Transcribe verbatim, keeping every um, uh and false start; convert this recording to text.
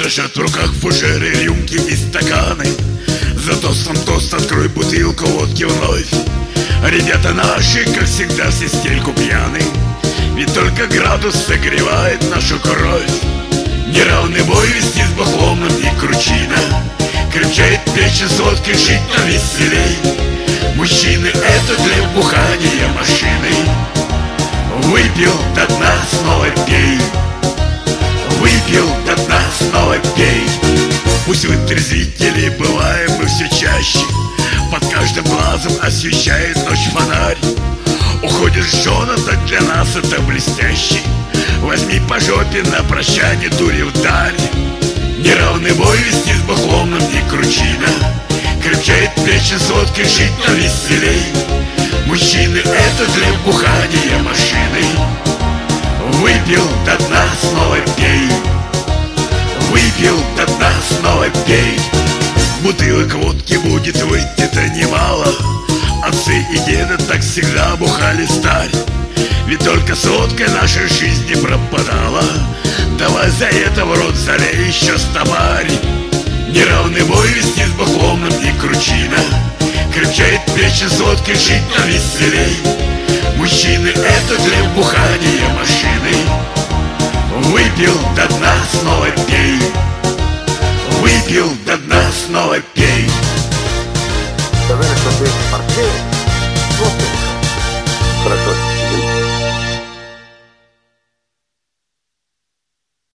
дрожат в руках фужеры, рюмки и стаканы. За тостом тост, открой бутылку водки вновь. Ребята наши, как всегда, все стельку пьяны, ведь только градус согревает нашу кровь. Неравный бой вести с бахлом нам не кручина, крепчает плечи с водкой, жить нам веселей. Мужчины, это для бухания машины. Выпил до дна, снова пей. Выпил до дна, снова пей. Пусть вы трезвители, бываем мы все чаще, под каждым глазом освещает ночь фонарь. Уходит жена, так для нас это блестящий. Возьми по жопе на прощание, дури вдаль. Неравный бой вести с бахлом нам не кручина, крепчает плечи с водкой, жить нам веселей. Мужчины, это для бухания машины. Выпил до дна, снова пей. Выпил до дна, снова пей. Бутылок водки будет выйти-то немало. Отцы и деды так всегда бухали старь, ведь только с водкой наша жизнь не пропадала. Давай за это в рот залей еще стопарь. Неравный бой вести с бахлом нам не кручина, крепчает плечи с водкой, жить нам веселей. Мужчины, это для бухания машины. Выпил до дна, снова пей. Выпил до дна, снова пей. Сказали, что ты портфель. Вот ты. Хорошо.